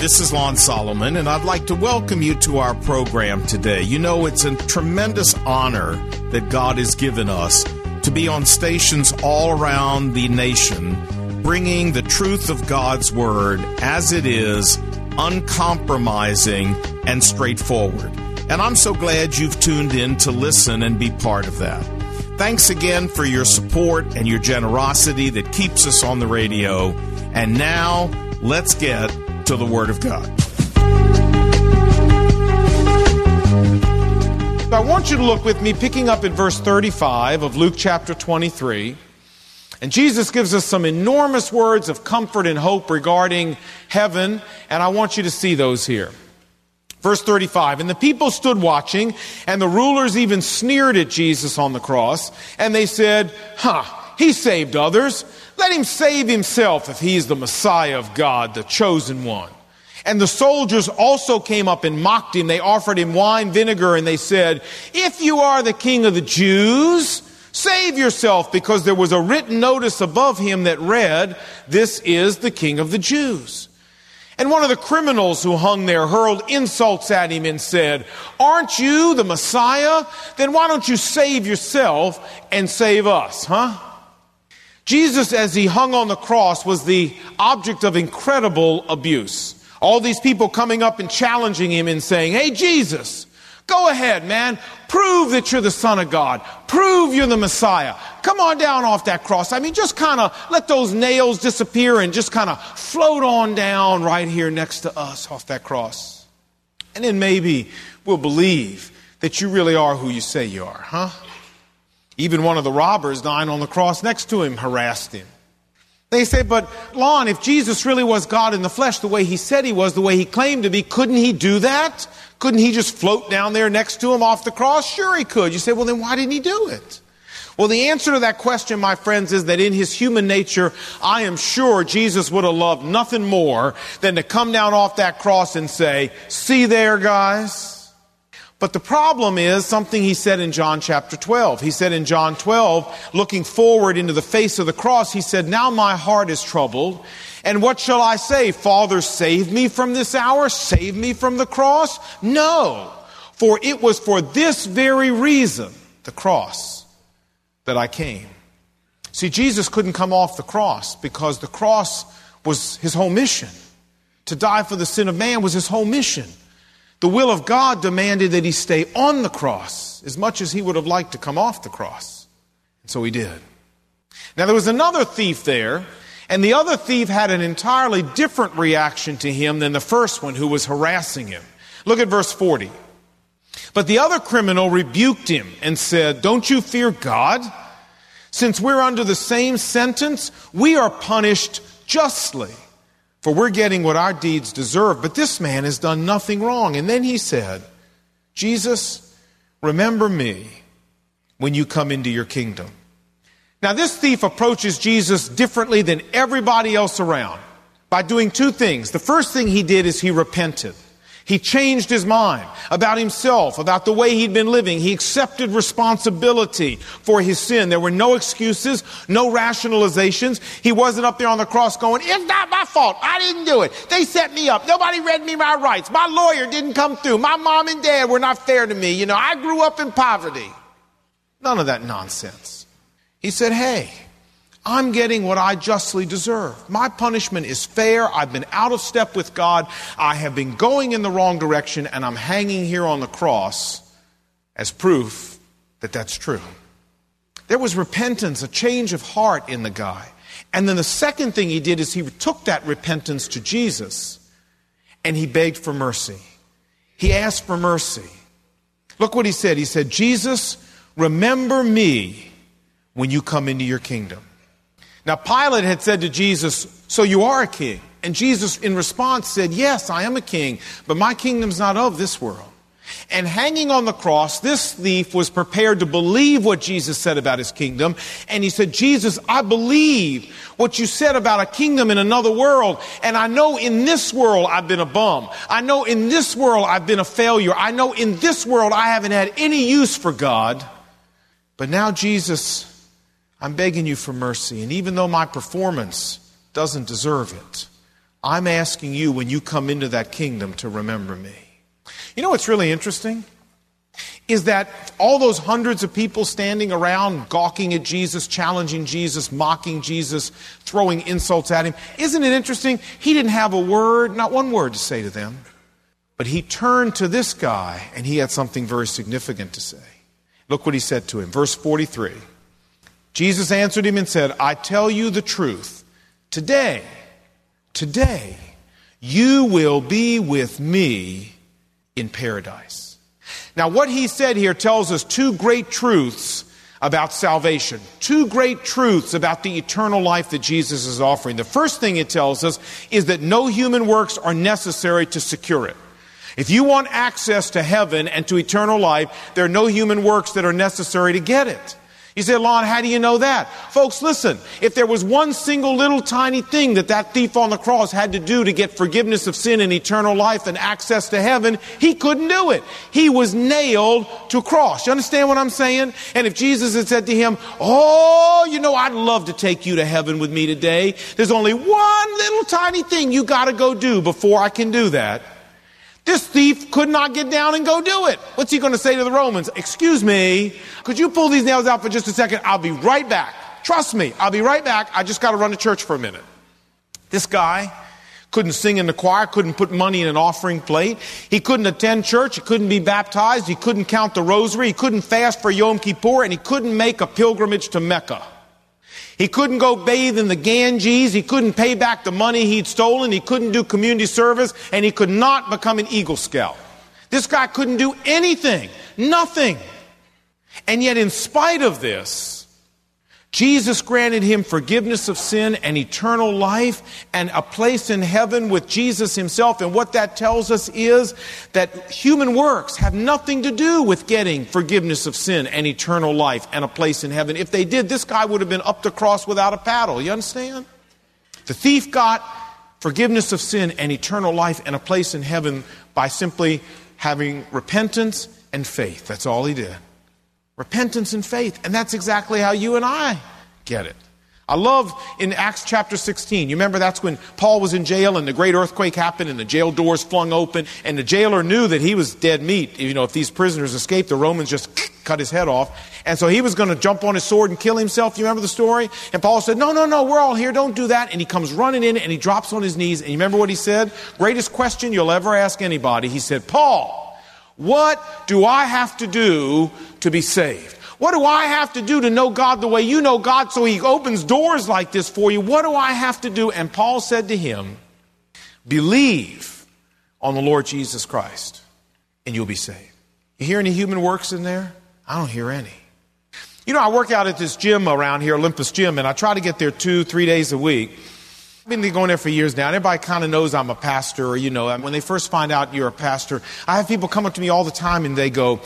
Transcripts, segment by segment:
this is Lon Solomon, and I'd like to welcome you to our program today. You know, it's a tremendous honor that God has given us to be on stations all around the nation, bringing the truth of God's Word as it is, uncompromising and straightforward. And I'm so glad you've tuned in to listen and be part of that. Thanks again for your support and your generosity that keeps us on the radio. And now, let's get to the Word of God. I want you to look with me, picking up at verse 35 of Luke chapter 23. And Jesus gives us some enormous words of comfort and hope regarding heaven, and I want you to see those here. Verse 35, and the people stood watching, and the rulers even sneered at Jesus on the cross, and they said, he saved others. Let him save himself if he is the Messiah of God, the chosen one. And the soldiers also came up and mocked him. They offered him wine vinegar, and they said, if you are the king of the Jews, save yourself, because there was a written notice above him that read, this is the king of the Jews. And one of the criminals who hung there hurled insults at him and said, aren't you the Messiah? Then why don't you save yourself and save us, Jesus, as he hung on the cross, was the object of incredible abuse. All these people coming up and challenging him and saying, hey, Jesus, go ahead, man. Prove that you're the Son of God. Prove you're the Messiah. Come on down off that cross. I mean, just kind of let those nails disappear and just kind of float on down right here next to us off that cross. And then maybe we'll believe that you really are who you say you are, Even one of the robbers dying on the cross next to him harassed him. They say, but Lon, if Jesus really was God in the flesh, the way he said he was, the way he claimed to be, couldn't he do that? Couldn't he just float down there next to him off the cross? Sure he could. You say, well, then why didn't he do it? Well, the answer to that question, my friends, is that in his human nature, I am sure Jesus would have loved nothing more than to come down off that cross and say, see there, guys? But the problem is something he said in John chapter 12. He said in John 12, looking forward into the face of the cross, he said, now my heart is troubled. And what shall I say? Father, save me from this hour? Save me from the cross? No, for it was for this very reason, the cross, that I came. See, Jesus couldn't come off the cross because the cross was his whole mission. To die for the sin of man was his whole mission. The will of God demanded that he stay on the cross as much as he would have liked to come off the cross. And so he did. Now there was another thief there, and the other thief had an entirely different reaction to him than the first one who was harassing him. Look at verse 40. But the other criminal rebuked him and said, don't you fear God? Since we're under the same sentence, we are punished justly. For we're getting what our deeds deserve, but this man has done nothing wrong. And then he said, Jesus, remember me when you come into your kingdom. Now this thief approaches Jesus differently than everybody else around by doing two things. The first thing he did is he repented. He changed his mind about himself, about the way he'd been living. He accepted responsibility for his sin. There were no excuses, no rationalizations. He wasn't up there on the cross going, it's not my fault. I didn't do it. They set me up. Nobody read me my rights. My lawyer didn't come through. My mom and dad were not fair to me. I grew up in poverty. None of that nonsense. He said, hey, I'm getting what I justly deserve. My punishment is fair. I've been out of step with God. I have been going in the wrong direction, and I'm hanging here on the cross as proof that that's true. There was repentance, a change of heart in the guy. And then the second thing he did is he took that repentance to Jesus, and he begged for mercy. He asked for mercy. Look what he said. He said, Jesus, remember me when you come into your kingdom. Now, Pilate had said to Jesus, so you are a king. And Jesus, in response, said, yes, I am a king, but my kingdom's not of this world. And hanging on the cross, this thief was prepared to believe what Jesus said about his kingdom. And he said, Jesus, I believe what you said about a kingdom in another world. And I know in this world I've been a bum. I know in this world I've been a failure. I know in this world I haven't had any use for God. But now, Jesus, I'm begging you for mercy. And even though my performance doesn't deserve it, I'm asking you, when you come into that kingdom, to remember me. You know what's really interesting? Is that all those hundreds of people standing around, gawking at Jesus, challenging Jesus, mocking Jesus, throwing insults at him. Isn't it interesting? He didn't have a word, not one word to say to them. But he turned to this guy, and he had something very significant to say. Look what he said to him. Verse 43. Jesus answered him and said, I tell you the truth. Today, you will be with me in paradise. Now, what he said here tells us two great truths about salvation. Two great truths about the eternal life that Jesus is offering. The first thing it tells us is that no human works are necessary to secure it. If you want access to heaven and to eternal life, there are no human works that are necessary to get it. You say, Lon, how do you know that? Folks, listen, if there was one single little tiny thing that thief on the cross had to do to get forgiveness of sin and eternal life and access to heaven, he couldn't do it. He was nailed to a cross. You understand what I'm saying? And if Jesus had said to him, I'd love to take you to heaven with me today. There's only one little tiny thing you got to go do before I can do that. This thief could not get down and go do it. What's he going to say to the Romans? Excuse me, could you pull these nails out for just a second? I'll be right back. Trust me, I'll be right back. I just got to run to church for a minute. This guy couldn't sing in the choir, couldn't put money in an offering plate. He couldn't attend church. He couldn't be baptized. He couldn't count the rosary. He couldn't fast for Yom Kippur, and he couldn't make a pilgrimage to Mecca. He couldn't go bathe in the Ganges. He couldn't pay back the money he'd stolen. He couldn't do community service. And he could not become an Eagle Scout. This guy couldn't do anything. Nothing. And yet, in spite of this, Jesus granted him forgiveness of sin and eternal life and a place in heaven with Jesus himself. And what that tells us is that human works have nothing to do with getting forgiveness of sin and eternal life and a place in heaven. If they did, this guy would have been up the cross without a paddle. You understand? The thief got forgiveness of sin and eternal life and a place in heaven by simply having repentance and faith. That's all he did. Repentance and faith. And that's exactly how you and I get it. I love in Acts chapter 16, you remember that's when Paul was in jail and the great earthquake happened and the jail doors flung open and the jailer knew that he was dead meat. You know, if these prisoners escaped, the Romans just cut his head off. And so he was going to jump on his sword and kill himself. You remember the story? And Paul said, no, we're all here. Don't do that. And he comes running in and he drops on his knees. And you remember what he said? Greatest question you'll ever ask anybody. He said, Paul, what do I have to do to be saved? What do I have to do to know God the way you know God so he opens doors like this for you? What do I have to do? And Paul said to him, believe on the Lord Jesus Christ and you'll be saved. You hear any human works in there? I don't hear any. You know, I work out at this gym around here, Olympus Gym, and I try to get there 2-3 days a week. I've been going there for years now. Everybody kind of knows I'm a pastor. You know, when they first find out you're a pastor, I have people come up to me all the time and they go,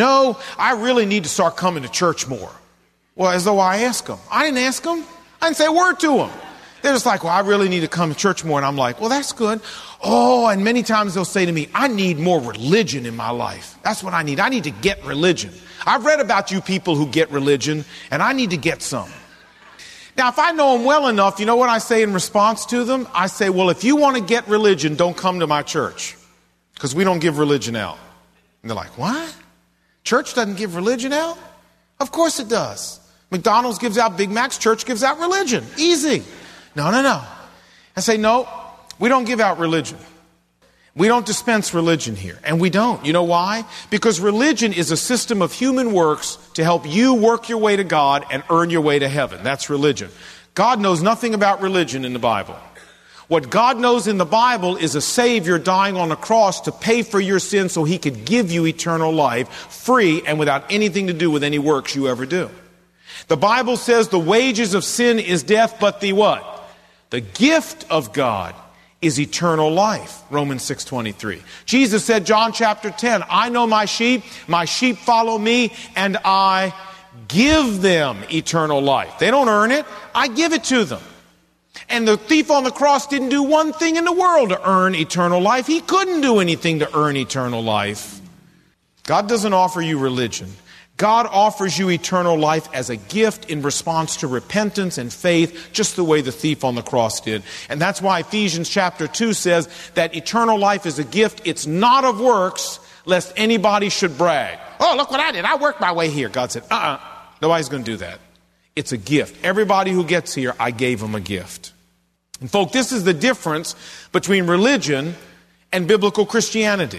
I really need to start coming to church more. Well, as though I asked them. I didn't ask them. I didn't say a word to them. They're just like, well, I really need to come to church more. And I'm like, well, that's good. Oh, and many times they'll say to me, I need more religion in my life. That's what I need. I need to get religion. I've read about you people who get religion, and I need to get some. Now, if I know them well enough, you know what I say in response to them? I say, well, if you want to get religion, don't come to my church because we don't give religion out. And they're like, what? Church doesn't give religion out? Of course it does. McDonald's gives out Big Macs. Church gives out religion. Easy. No. I say, no, we don't give out religion. We don't dispense religion here. And we don't. You know why? Because religion is a system of human works to help you work your way to God and earn your way to heaven. That's religion. God knows nothing about religion in the Bible. What God knows in the Bible is a Savior dying on a cross to pay for your sins so he could give you eternal life free and without anything to do with any works you ever do. The Bible says the wages of sin is death, but the what? The gift of God is eternal life. Romans 6:23. Jesus said, John chapter 10, I know my sheep follow me, and I give them eternal life. They don't earn it. I give it to them. And the thief on the cross didn't do one thing in the world to earn eternal life. He couldn't do anything to earn eternal life. God doesn't offer you religion. God offers you eternal life as a gift in response to repentance and faith, just the way the thief on the cross did. And that's why Ephesians chapter 2 says that eternal life is a gift. It's not of works, lest anybody should brag. Oh, look what I did. I worked my way here. God said, nobody's going to do that. It's a gift. Everybody who gets here, I gave them a gift. And folks, this is the difference between religion and biblical Christianity.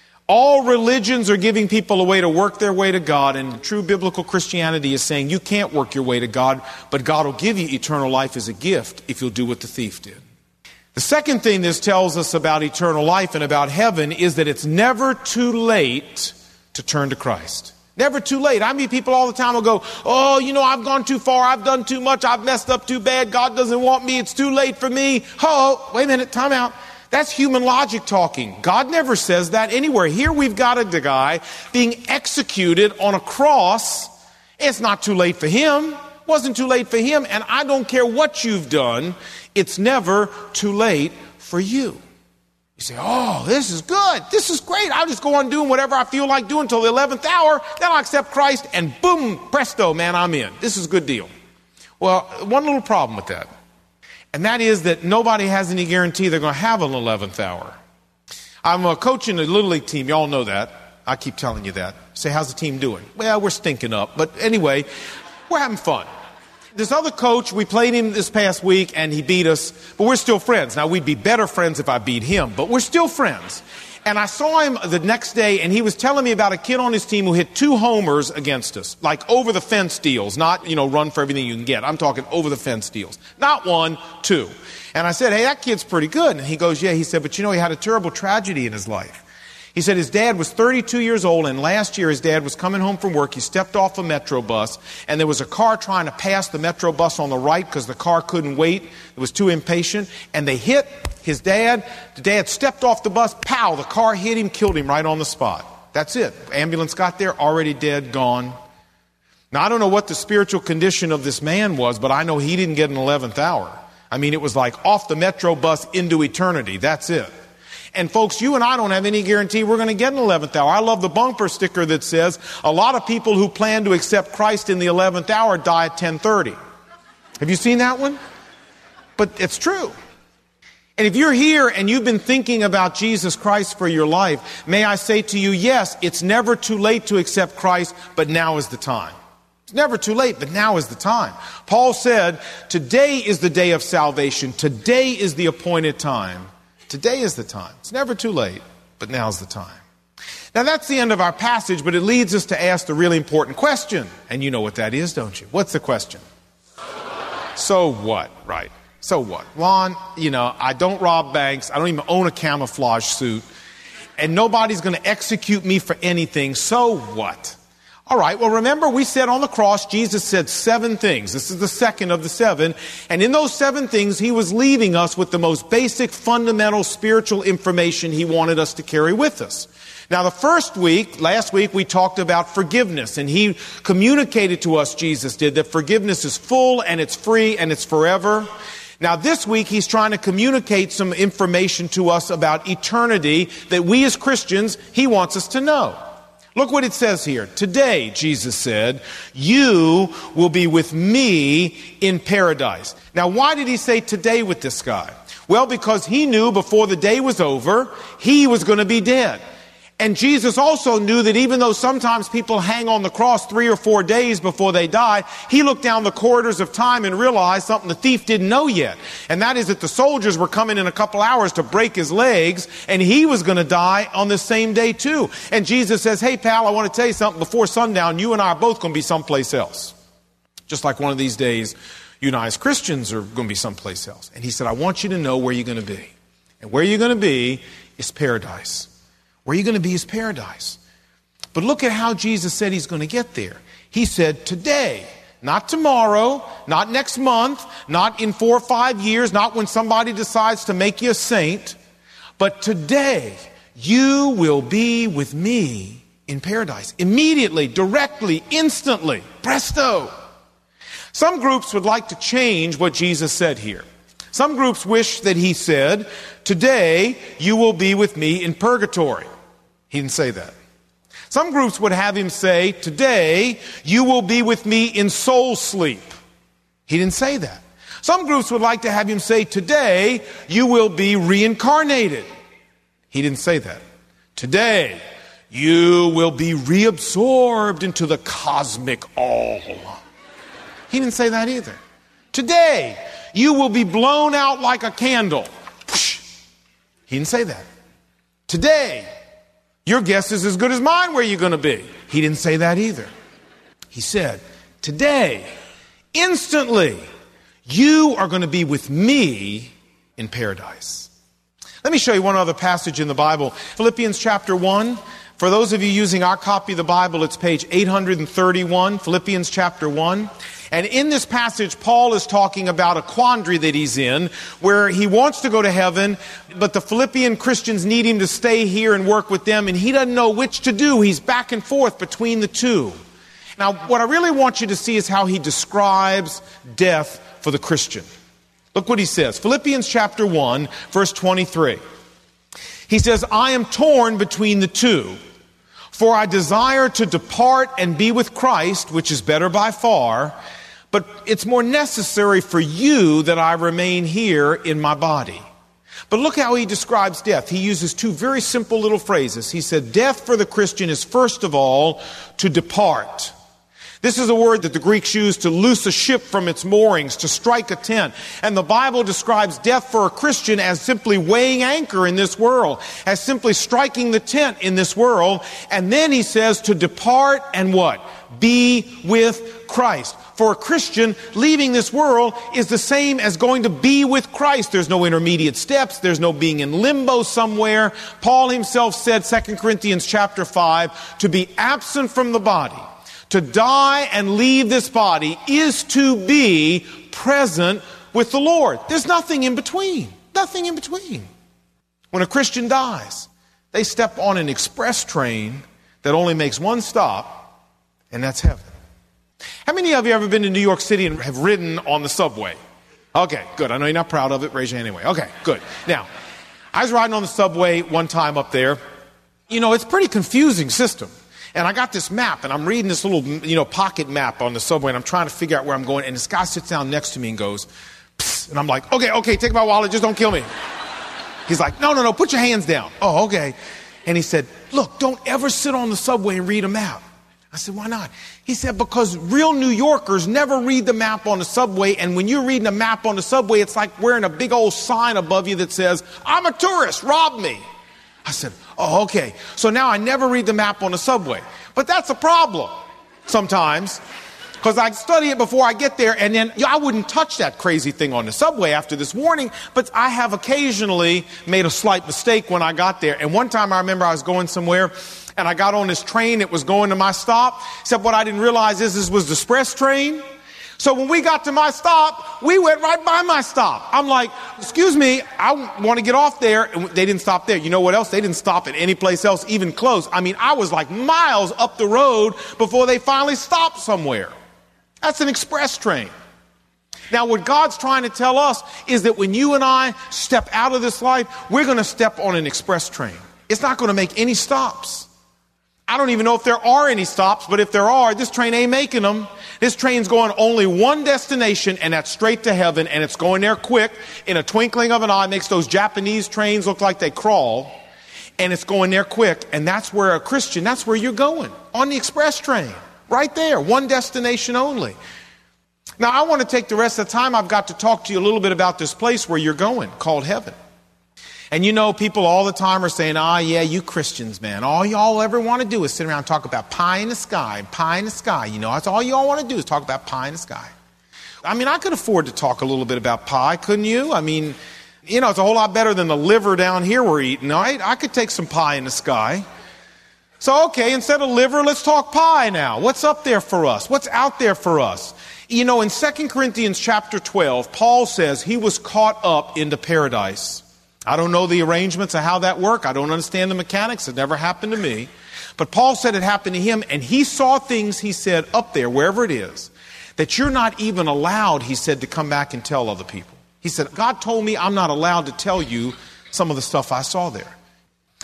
All religions are giving people a way to work their way to God, and true biblical Christianity is saying you can't work your way to God, but God will give you eternal life as a gift if you'll do what the thief did. The second thing this tells us about eternal life and about heaven is that it's never too late to turn to Christ. Never too late. I meet people all the time who go, oh, I've gone too far. I've done too much. I've messed up too bad. God doesn't want me. It's too late for me. Oh, wait a minute. Time out. That's human logic talking. God never says that anywhere. Here we've got a guy being executed on a cross. It's not too late for him. It wasn't too late for him. And I don't care what you've done. It's never too late for you. You say, oh, this is good. This is great. I'll just go on doing whatever I feel like doing until the 11th hour. Then I'll accept Christ and boom, presto, man, I'm in. This is a good deal. Well, one little problem with that. And that is that nobody has any guarantee they're going to have an 11th hour. I'm coaching a Little League team. Y'all know that. I keep telling you that. Say, how's the team doing? Well, we're stinking up. But anyway, we're having fun. This other coach, we played him this past week and he beat us, but we're still friends. Now, we'd be better friends if I beat him, but we're still friends. And I saw him the next day, and he was telling me about a kid on his team who hit 2 homers against us, like over-the-fence deals, not, run for everything you can get. I'm talking over-the-fence deals. Not 1, 2. And I said, hey, that kid's pretty good. And he goes, yeah. He said, but he had a terrible tragedy in his life. He said his dad was 32 years old, and last year his dad was coming home from work. He stepped off a Metro bus, and there was a car trying to pass the Metro bus on the right because the car couldn't wait. It was too impatient, and they hit his dad. The dad stepped off the bus. Pow! The car hit him, killed him right on the spot. That's it. Ambulance got there, already dead, gone. Now, I don't know what the spiritual condition of this man was, but I know he didn't get an 11th hour. I mean, it was like off the Metro bus into eternity. That's it. And folks, you and I don't have any guarantee we're going to get an 11th hour. I love the bumper sticker that says, a lot of people who plan to accept Christ in the 11th hour die at 10:30. Have you seen that one? But it's true. And if you're here and you've been thinking about Jesus Christ for your life, may I say to you, yes, it's never too late to accept Christ, but now is the time. It's never too late, but now is the time. Paul said, today is the day of salvation. Today is the appointed time. Today is the time. It's never too late, but now's the time. Now that's the end of our passage, but it leads us to ask the really important question. And you know what that is, don't you? What's the question? So what? Right. So what? Lon, I don't rob banks. I don't even own a camouflage suit. And nobody's going to execute me for anything. So what? All right, well, remember we said on the cross, Jesus said 7 things. This is the second of the 7. And in those 7 things, he was leaving us with the most basic, fundamental spiritual information he wanted us to carry with us. Now, last week, we talked about forgiveness. And he communicated to us, Jesus did, that forgiveness is full and it's free and it's forever. Now, this week, he's trying to communicate some information to us about eternity that we as Christians, he wants us to know. Look what it says here. Today, Jesus said, you will be with me in paradise. Now, why did he say today with this guy? Well, because he knew before the day was over, he was going to be dead. And Jesus also knew that even though sometimes people hang on the cross 3 or 4 days before they die, he looked down the corridors of time and realized something the thief didn't know yet. And that is that the soldiers were coming in a couple hours to break his legs, and he was going to die on the same day too. And Jesus says, hey pal, I want to tell you something. Before sundown, you and I are both going to be someplace else. Just like one of these days, you and I as Christians are going to be someplace else. And he said, I want you to know where you're going to be. And where you're going to be is paradise. Where you're going to be is paradise. But look at how Jesus said he's going to get there. He said today, not tomorrow, not next month, not in 4 or 5 years, not when somebody decides to make you a saint, but today you will be with me in paradise. Immediately, directly, instantly, presto. Some groups would like to change what Jesus said here. Some groups wish that he said, today you will be with me in purgatory. He didn't say that. Some groups would have him say, today you will be with me in soul sleep. He didn't say that. Some groups would like to have him say, today you will be reincarnated. He didn't say that. Today you will be reabsorbed into the cosmic all. He didn't say that either. Today you will be blown out like a candle. He didn't say that. Today, your guess is as good as mine where you're going to be. He didn't say that either. He said, today, instantly, you are going to be with me in paradise. Let me show you one other passage in the Bible. Philippians chapter 1. For those of you using our copy of the Bible, it's page 831, Philippians chapter 1. And in this passage, Paul is talking about a quandary that he's in, where he wants to go to heaven, but the Philippian Christians need him to stay here and work with them, and he doesn't know which to do. He's back and forth between the two. Now, what I really want you to see is how he describes death for the Christian. Look what he says. Philippians chapter 1, verse 23. He says, I am torn between the two, for I desire to depart and be with Christ, which is better by far, but it's more necessary for you that I remain here in my body. But look how he describes death. He uses two very simple little phrases. He said, death for the Christian is first of all to depart. This is a word that the Greeks use to loose a ship from its moorings, to strike a tent. And the Bible describes death for a Christian as simply weighing anchor in this world, as simply striking the tent in this world. And then he says to depart and what? Be with Christ. For a Christian, leaving this world is the same as going to be with Christ. There's no intermediate steps. There's no being in limbo somewhere. Paul himself said, 2 Corinthians chapter 5, to be absent from the body, to die and leave this body, is to be present with the Lord. There's nothing in between. Nothing in between. When a Christian dies, they step on an express train that only makes one stop, and that's heaven. How many of you have ever been to New York City and have ridden on the subway? Okay, good. I know you're not proud of it. Raise your hand anyway. Okay, good. Now, I was riding on the subway one time up there. You know, it's a pretty confusing system. And I got this map, and I'm reading this little, pocket map on the subway, and I'm trying to figure out where I'm going. And this guy sits down next to me and goes, psst, and I'm like, okay, take my wallet, just don't kill me. He's like, no, put your hands down. Oh, okay. And he said, look, don't ever sit on the subway and read a map. I said, why not? He said, because real New Yorkers never read the map on the subway, and when you're reading a map on the subway, it's like wearing a big old sign above you that says, I'm a tourist, rob me. I said, oh, okay. So now I never read the map on the subway. But that's a problem sometimes, because I study it before I get there, and then I wouldn't touch that crazy thing on the subway after this warning, but I have occasionally made a slight mistake when I got there. And one time I remember I was going somewhere, and I got on this train. It was going to my stop. Except what I didn't realize is this was the express train. So when we got to my stop, we went right by my stop. I'm like, excuse me, I want to get off there. And they didn't stop there. You know what else? They didn't stop at any place else, even close. I mean, I was like miles up the road before they finally stopped somewhere. That's an express train. Now, what God's trying to tell us is that when you and I step out of this life, we're going to step on an express train. It's not going to make any stops. I don't even know if there are any stops, but if there are, this train ain't making them. This train's going only one destination, and that's straight to heaven, and it's going there quick, in a twinkling of an eye. It makes those Japanese trains look like they crawl, and it's going there quick, and that's where a Christian, that's where you're going, on the express train, right there, one destination only. Now, I want to take the rest of the time I've got to talk to you a little bit about this place where you're going, called heaven. And people all the time are saying, yeah, you Christians, man, all y'all ever want to do is sit around and talk about pie in the sky, pie in the sky. That's all y'all want to do is talk about pie in the sky. I mean, I could afford to talk a little bit about pie, couldn't you? I mean, it's a whole lot better than the liver down here we're eating, right? I could take some pie in the sky. So, okay, instead of liver, let's talk pie now. What's up there for us? What's out there for us? In 2 Corinthians chapter 12, Paul says he was caught up into paradise. I don't know the arrangements of how that worked. I don't understand the mechanics. It never happened to me. But Paul said it happened to him, and he saw things, he said, up there, wherever it is, that you're not even allowed, he said, to come back and tell other people. He said, God told me I'm not allowed to tell you some of the stuff I saw there.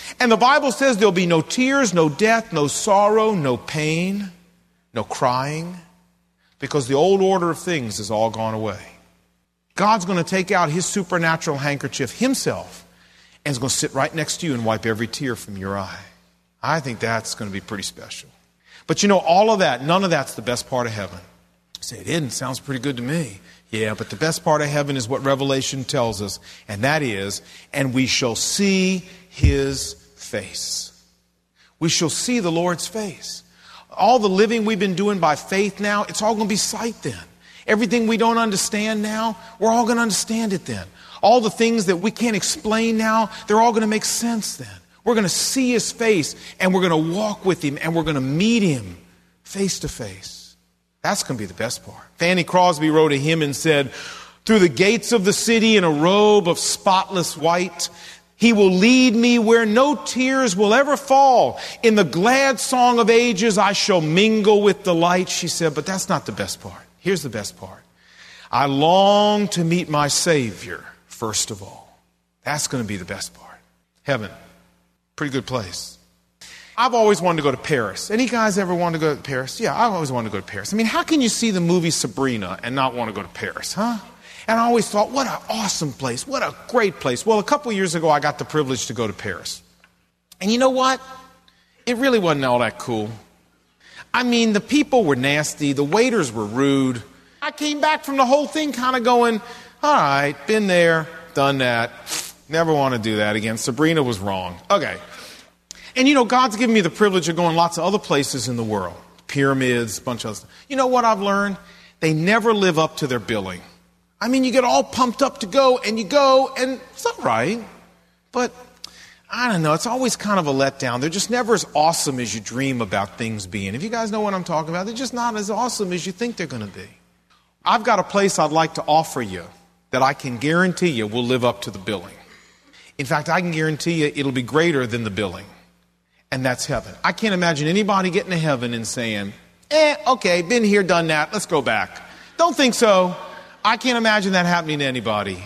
And the Bible says there'll be no tears, no death, no sorrow, no pain, no crying, because the old order of things is all gone away. God's going to take out his supernatural handkerchief himself and is going to sit right next to you and wipe every tear from your eye. I think that's going to be pretty special. But you know, all of that, none of that's the best part of heaven. You say, it isn't. Sounds pretty good to me. Yeah, but the best part of heaven is what Revelation tells us, and that is, and we shall see his face. We shall see the Lord's face. All the living we've been doing by faith now, it's all going to be sight then. Everything we don't understand now, we're all going to understand it then. All the things that we can't explain now, they're all going to make sense then. We're going to see his face, and we're going to walk with him, and we're going to meet him face to face. That's going to be the best part. Fanny Crosby wrote a hymn and said, through the gates of the city in a robe of spotless white, he will lead me where no tears will ever fall. In the glad song of ages, I shall mingle with the light. She said, but that's not the best part. Here's the best part. I long to meet my Savior, first of all. That's going to be the best part. Heaven, pretty good place. I've always wanted to go to Paris. Any guys ever wanted to go to Paris? Yeah, I've always wanted to go to Paris. I mean, how can you see the movie Sabrina and not want to go to Paris, huh? And I always thought, what an awesome place. What a great place. Well, a couple years ago, I got the privilege to go to Paris. And you know what? It really wasn't all that cool. I mean, the people were nasty. The waiters were rude. I came back from the whole thing kind of going, all right, been there, done that. Never want to do that again. Sabrina was wrong. Okay. And you know, God's given me the privilege of going lots of other places in the world. Pyramids, a bunch of other stuff. You know what I've learned? They never live up to their billing. I mean, you get all pumped up to go, and it's all right. But, I don't know, it's always kind of a letdown. They're just never as awesome as you dream about things being. If you guys know what I'm talking about, they're just not as awesome as you think they're going to be. I've got a place I'd like to offer you that I can guarantee you will live up to the billing. In fact, I can guarantee you it'll be greater than the billing. And that's heaven. I can't imagine anybody getting to heaven and saying, okay, been here, done that, let's go back. Don't think so. I can't imagine that happening to anybody.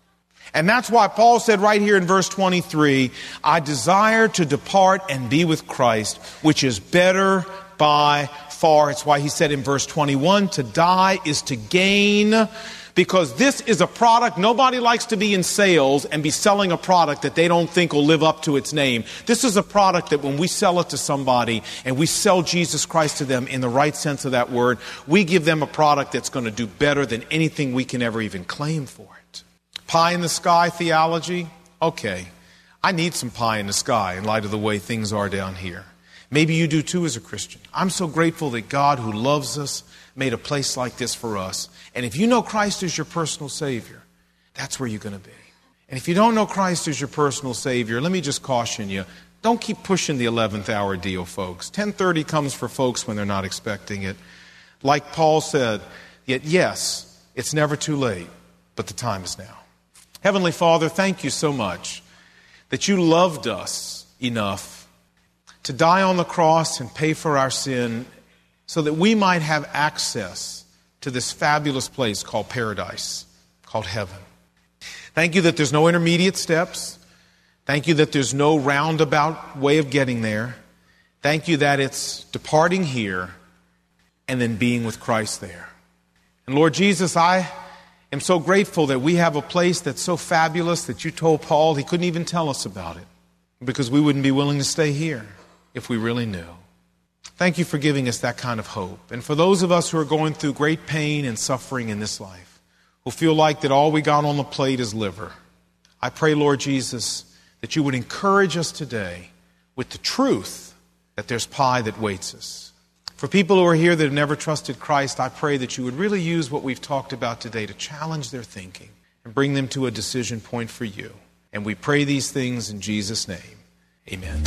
And that's why Paul said right here in verse 23, I desire to depart and be with Christ, which is better by far. It's why he said in verse 21, to die is to gain, because this is a product. Nobody likes to be in sales and be selling a product that they don't think will live up to its name. This is a product that when we sell it to somebody and we sell Jesus Christ to them in the right sense of that word, we give them a product that's going to do better than anything we can ever even claim for it. Pie in the sky theology? Okay. I need some pie in the sky in light of the way things are down here. Maybe you do too as a Christian. I'm so grateful that God, who loves us, made a place like this for us. And if you know Christ as your personal Savior, that's where you're going to be. And if you don't know Christ as your personal Savior, let me just caution you, don't keep pushing the 11th hour deal, folks. 10:30 comes for folks when they're not expecting it. Like Paul said, yet yes, it's never too late, but the time is now. Heavenly Father, thank you so much that you loved us enough to die on the cross and pay for our sin so that we might have access to this fabulous place called paradise, called heaven. Thank you that there's no intermediate steps. Thank you that there's no roundabout way of getting there. Thank you that it's departing here and then being with Christ there. And Lord Jesus, I am so grateful that we have a place that's so fabulous that you told Paul he couldn't even tell us about it because we wouldn't be willing to stay here if we really knew. Thank you for giving us that kind of hope. And for those of us who are going through great pain and suffering in this life, who feel like that all we got on the plate is liver, I pray, Lord Jesus, that you would encourage us today with the truth that there's pie that waits us. For people who are here that have never trusted Christ, I pray that you would really use what we've talked about today to challenge their thinking and bring them to a decision point for you. And we pray these things in Jesus' name. Amen.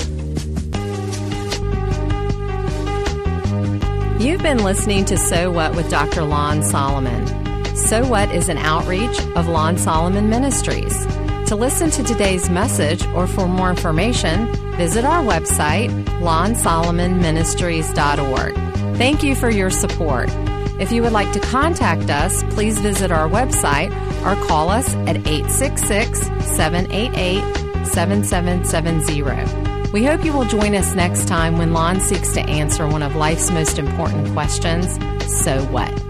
You've been listening to So What with Dr. Lon Solomon. So What is an outreach of Lon Solomon Ministries. To listen to today's message or for more information, visit our website, lonsolomonministries.org. Thank you for your support. If you would like to contact us, please visit our website or call us at 866-788-7770. We hope you will join us next time when Lon seeks to answer one of life's most important questions, so what?